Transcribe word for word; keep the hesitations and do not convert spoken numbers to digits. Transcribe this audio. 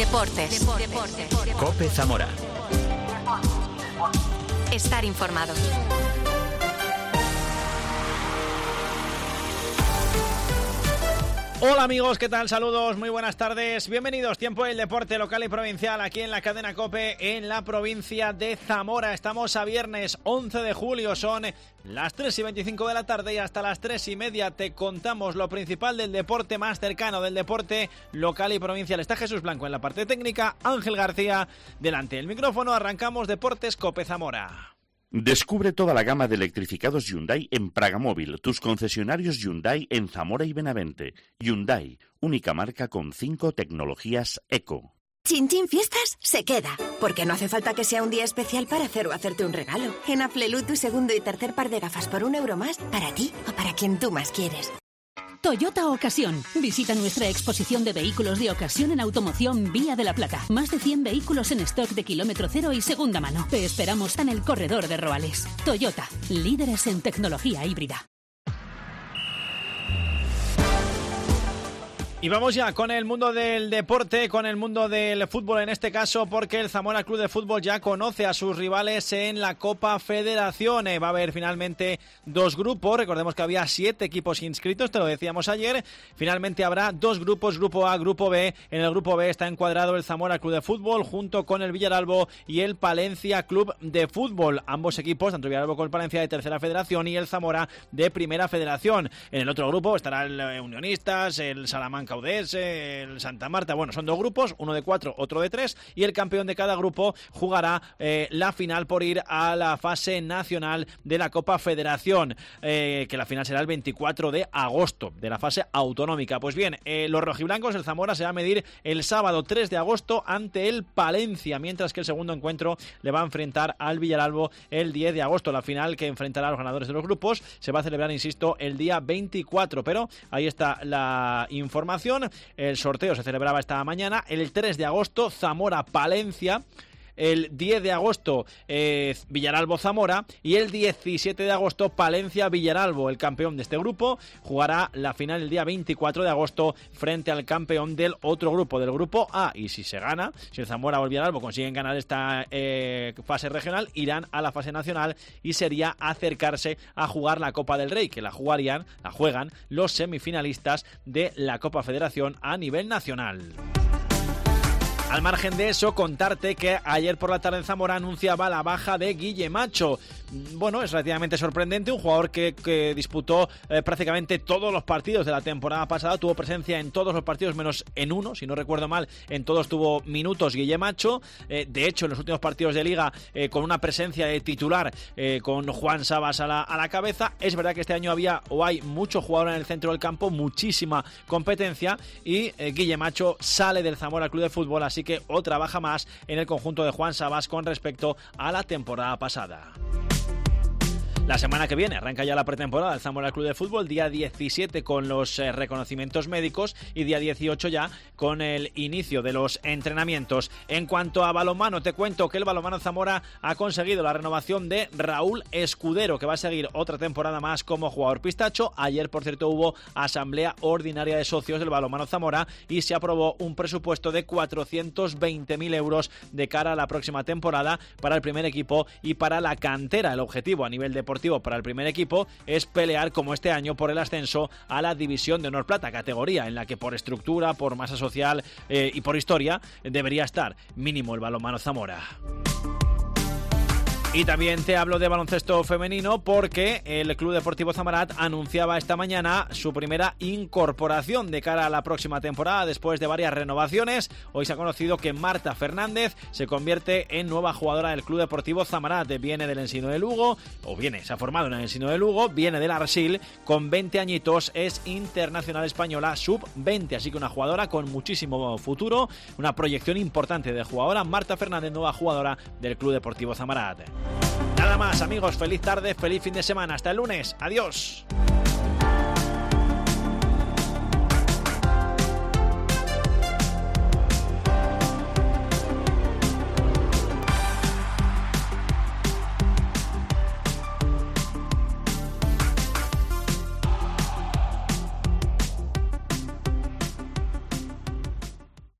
Deportes. Deportes. COPE Zamora. Estar informado. Hola amigos, ¿qué tal? Saludos, muy buenas tardes. Bienvenidos, tiempo del deporte local y provincial aquí en la cadena COPE en la provincia de Zamora. Estamos a viernes once de julio, son las tres y veinticinco de la tarde y hasta las tres y media te contamos lo principal del deporte más cercano, del deporte local y provincial. Está Jesús Blanco en la parte técnica, Ángel García delante del micrófono. Arrancamos Deportes COPE Zamora. Descubre toda la gama de electrificados Hyundai en Pragamóvil, tus concesionarios Hyundai en Zamora y Benavente. Hyundai, única marca con cinco tecnologías eco. Chin Chin Fiestas se queda, porque no hace falta que sea un día especial para hacer o hacerte un regalo. En Aflelu, tu segundo y tercer par de gafas por un euro más, para ti o para quien tú más quieres. Toyota Ocasión. Visita nuestra exposición de vehículos de ocasión en automoción Vía de la Plata. Más de cien vehículos en stock de kilómetro cero y segunda mano. Te esperamos en el corredor de Roales. Toyota, líderes en tecnología híbrida. Y vamos ya con el mundo del deporte, con el mundo del fútbol en este caso, porque el Zamora Club de Fútbol ya conoce a sus rivales en la Copa Federación. Va a haber finalmente dos grupos, recordemos que había siete equipos inscritos, te lo decíamos ayer. Finalmente habrá dos grupos, grupo A, grupo B. En el grupo B está encuadrado el Zamora Club de Fútbol junto con el Villaralbo y el Palencia Club de Fútbol. Ambos equipos, tanto el Villaralbo como el Palencia, de Tercera Federación y el Zamora de Primera Federación. En el otro grupo estará el Unionistas, el Salamanca U D S, el Santa Marta. Bueno, son dos grupos, uno de cuatro, otro de tres, y el campeón de cada grupo jugará eh, la final por ir a la fase nacional de la Copa Federación, eh, que la final será el veinticuatro de agosto, de la fase autonómica. Pues bien, eh, los rojiblancos, el Zamora, se va a medir el sábado tres de agosto ante el Palencia, mientras que el segundo encuentro le va a enfrentar al Villaralbo el diez de agosto. La final, que enfrentará a los ganadores de los grupos, se va a celebrar, insisto, el día veinticuatro, pero ahí está la información. El sorteo se celebraba esta mañana. El tres de agosto, Zamora-Palencia. El diez de agosto, eh, Villaralbo-Zamora. Y el diecisiete de agosto, Palencia-Villaralbo. El campeón de este grupo jugará la final el día veinticuatro de agosto frente al campeón del otro grupo, del grupo A. Y si se gana, si el Zamora o el Villaralbo consiguen ganar esta eh, fase regional, irán a la fase nacional y sería acercarse a jugar la Copa del Rey, que la jugarían, la juegan los semifinalistas de la Copa Federación a nivel nacional. Al margen de eso, contarte que ayer por la tarde en Zamora anunciaba la baja de Guille Macho. Bueno, es relativamente sorprendente, un jugador que, que disputó eh, prácticamente todos los partidos de la temporada pasada, tuvo presencia en todos los partidos menos en uno, si no recuerdo mal, en todos tuvo minutos Guille Macho. Eh, de hecho, en los últimos partidos de Liga, eh, con una presencia de titular, eh, con Juan Sabas a la, a la cabeza. Es verdad que este año había o hay mucho jugador en el centro del campo, muchísima competencia, y eh, Guille Macho sale del Zamora Club de Fútbol, así que otra baja más en el conjunto de Juan Sabas con respecto a la temporada pasada. La semana que viene arranca ya la pretemporada del Zamora Club de Fútbol, día diecisiete con los eh, reconocimientos médicos y día dieciocho ya con el inicio de los entrenamientos. En cuanto a balonmano, te cuento que el balonmano Zamora ha conseguido la renovación de Raúl Escudero, que va a seguir otra temporada más como jugador pistacho. Ayer, por cierto, hubo asamblea ordinaria de socios del balonmano Zamora y se aprobó un presupuesto de cuatrocientos veinte mil euros de cara a la próxima temporada para el primer equipo y para la cantera. El objetivo a nivel deportivo para el primer equipo es pelear, como este año, por el ascenso a la División de Honor Plata, categoría en la que por estructura, por masa social eh, y por historia debería estar mínimo el balonmano Zamora. Y también te hablo de baloncesto femenino porque el Club Deportivo Zamarat anunciaba esta mañana su primera incorporación de cara a la próxima temporada después de varias renovaciones. Hoy se ha conocido que Marta Fernández se convierte en nueva jugadora del Club Deportivo Zamarat. Viene del Ensino de Lugo, o viene, se ha formado en el Ensino de Lugo, viene del Arsil, con veinte añitos, es internacional española sub veinte, así que una jugadora con muchísimo futuro, una proyección importante de jugadora. Marta Fernández, nueva jugadora del Club Deportivo Zamarat. Nada más, amigos, feliz tarde, feliz fin de semana, hasta el lunes, adiós.